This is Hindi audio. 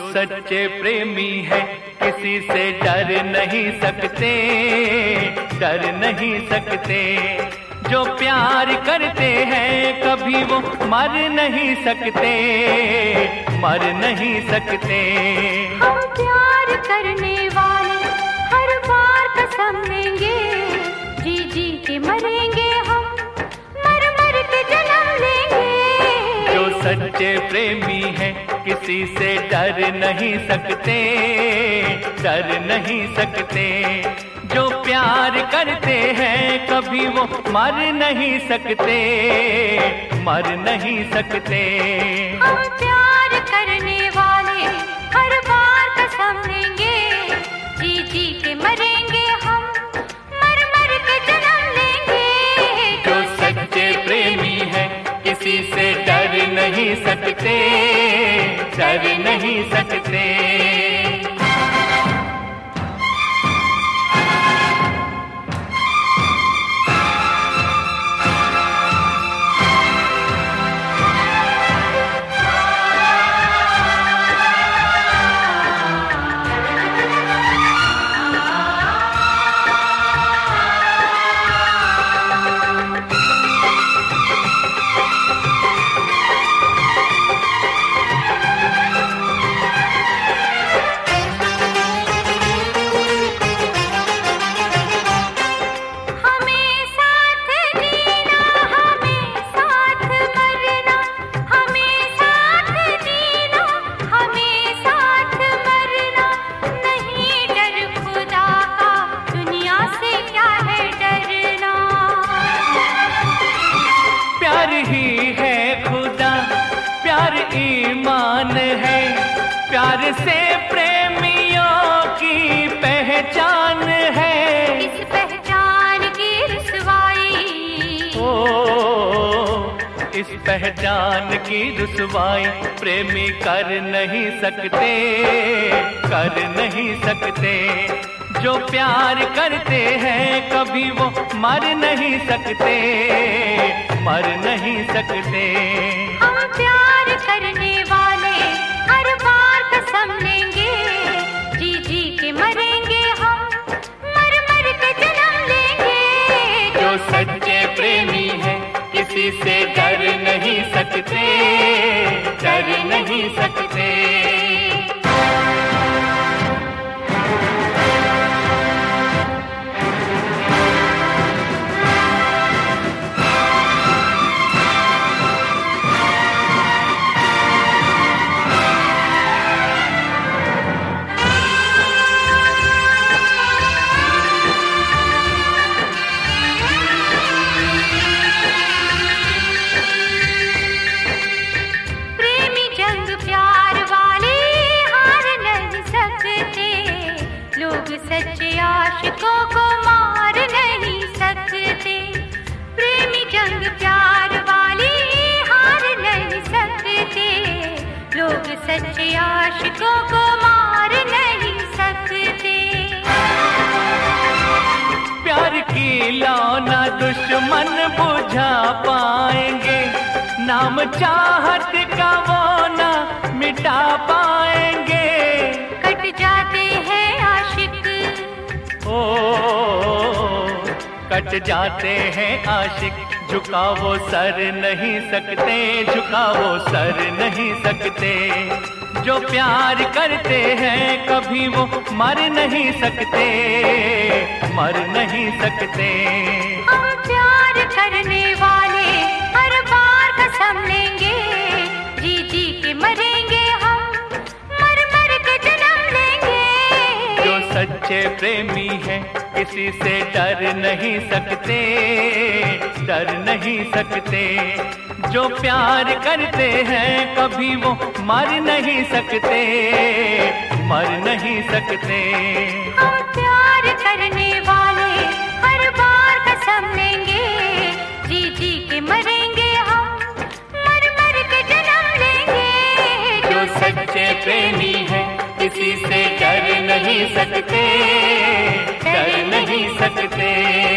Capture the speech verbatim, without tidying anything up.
सच्चे प्रेमी है किसी से डर नहीं सकते, डर नहीं सकते। जो प्यार करते हैं कभी वो मर नहीं सकते, मर नहीं सकते। हम प्यार करने वाले हर बार कसम लेंगे, जी जी के मरेंगे हम, मर मर के जन्म लेंगे। जो सच्चे प्रेमी है किसी से डर नहीं सकते, डर नहीं सकते। जो प्यार करते हैं कभी वो मर नहीं सकते, मर नहीं सकते। हम प्यार करने वाले हर बार कसम लेंगे, जी जी के मरेंगे हम, मर मर के जन्म लेंगे। जो सच्चे प्रेमी है किसी से डर नहीं सकते, डर नहीं सकते। ईमान है प्यार से प्रेमियों की पहचान है, इस पहचान की रुसवाई, ओ इस पहचान की रुसवाई प्रेमी कर नहीं सकते, कर नहीं सकते। जो प्यार करते हैं कभी वो मर नहीं सकते, मर नहीं सकते। हम प्यार करने वाले हर बार कसम लेंगे, जी जी के मरेंगे हम, मर मर के जन्म लेंगे। जो सच्चे प्रेमी है किसी से डर नहीं सकते, डर नहीं सकते। सच्चे आशिकों को मार नहीं सकते, प्रेमी जंग प्यार वाली हार नहीं सकते। लोग सच्चे आशिकों को मार नहीं सकते। प्यार की लौना दुश्मन बुझा पाएंगे, नाम चाहत का वो ना मिटा पाएंगे। कट जाते हैं आशिक, ओ कट जाते हैं आशिक, झुका वो सर नहीं सकते, झुका वो सर नहीं सकते। जो प्यार करते हैं कभी वो मर नहीं सकते, मर नहीं सकते। हम प्यार करने वाले हर बार कसम लेंगे, जी जी के मरेंगे हम, मर मर के जन्म लेंगे। जो सच्चे प्रेमी है किसी से डर नहीं सकते, डर नहीं सकते। जो प्यार करते हैं कभी वो मर नहीं सकते, मर नहीं सकते। हम प्यार करने वाले हर बार कसम लेंगे, जी जी के मरेंगे हम, मर मर के जन्म लेंगे। जो सच्चे प्रेमी है किसी से डर नहीं सकते, डर नहीं सकते।